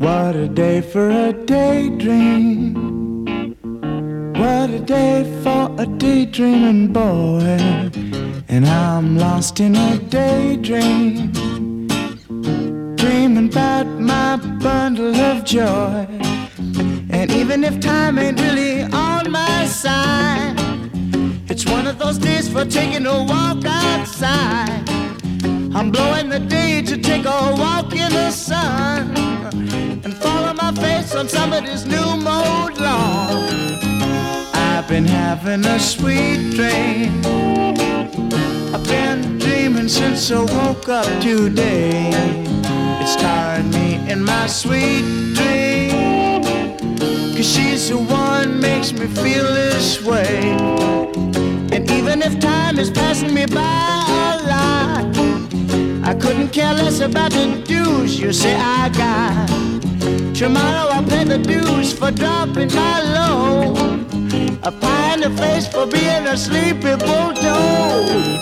What a day for a daydream. What a day for a daydreaming boy. And I'm lost in a daydream, dreaming about my bundle of joy. And even if time ain't really on my side, it's one of those days for taking a walk outside. I'm blowing the day to take a walk in the sun and follow my face on somebody's new mode lawn. I've been having a sweet dream. I've been dreaming since I woke up today. It's tiring me in my sweet dream, 'cause she's the one makes me feel this way. And even if time is passing me by a lot, I couldn't care less about the dues you say I got. Tomorrow I'll pay the dues for dropping my load, a pie in the face for being a sleepy bulldog.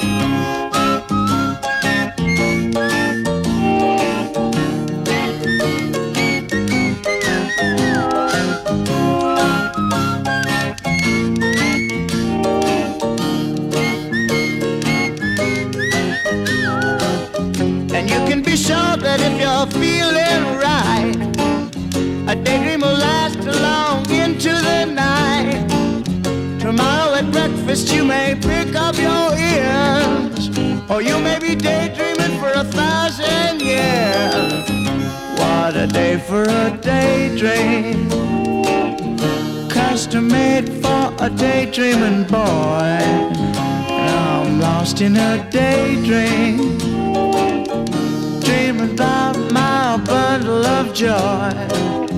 And you can be sure that if you're feeling right, a daydream will last long into the night. Tomorrow at breakfast you may pick up your ears, or you may be daydreaming for 1,000 years. What a day for a daydream, custom made for a daydreaming boy. I'm lost in a daydream, dreaming about my bundle of joy.